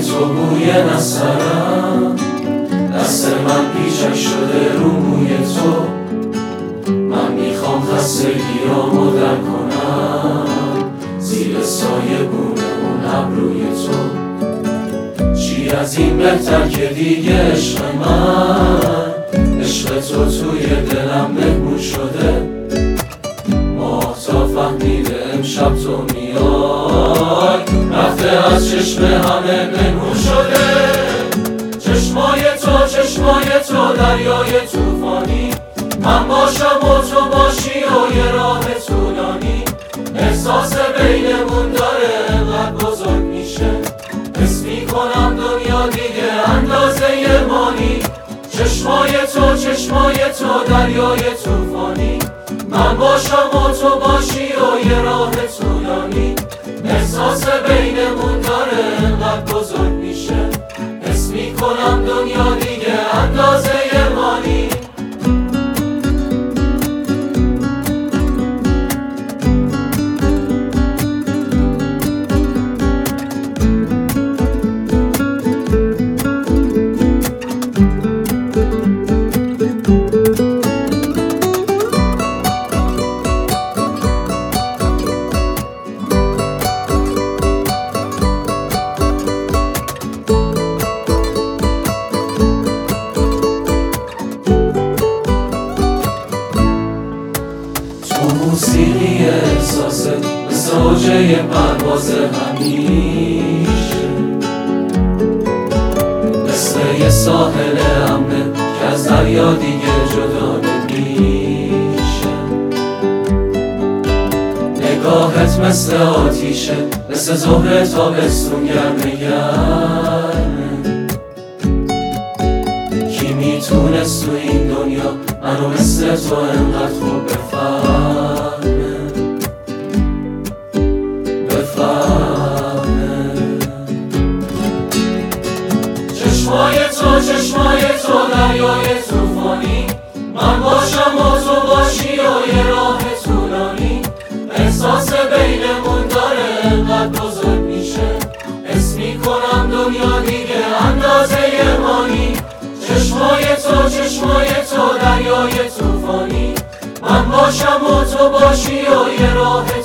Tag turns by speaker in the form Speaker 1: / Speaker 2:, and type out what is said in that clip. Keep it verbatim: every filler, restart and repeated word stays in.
Speaker 1: تو بوی نسرم، دست من پیچک شده رو موی تو. من میخوام خستگیامو در کنم زیر سایه بونه اون ابروی تو. چی از این بهتر که دیگه عشق من، عشق تو توی دلم مهمون شده. ماه تا فهمیده امشب تو میای، رفته از چشم همه مهمون شده. چشمای تو چشمای تو دریای توفانی، من باشم و تو باشی و یه راه طولانی. احساس بینمون داره انقدر بزرگ میشه، حس میکنم دنیا دیگه اندازه مانی. چشمای تو چشمای تو دریای توفانی، من باشم و تو باشی و یه راه طولانی. احساس بینمون داره انقدر بزرگ میشه، حس میکنم دنیا دیگه اندازه مانی. موسیقی احساسه مثل اوجه پرواز همیشه، مثل یه ساحل امنه که از دریا دیگه جدا نمیشه. نگاهت مثل آتیشه، مثل ظهر تابستون گرمه گرمه. کی میتونست تو این دنیا منو مثل تو انقدر خوب بفهمه بفهمه. چشمای تو چشمای تو دریای توفانی، من باشم و تو باشی و یه راه طولانی. احساس بینمون داره انقدر بزرگ میشه، حس میکنم دنیا دیگه اندازه مانی. چشمای تو چشمای تو دریای توفانی، من باشم و تو باشی و یه راه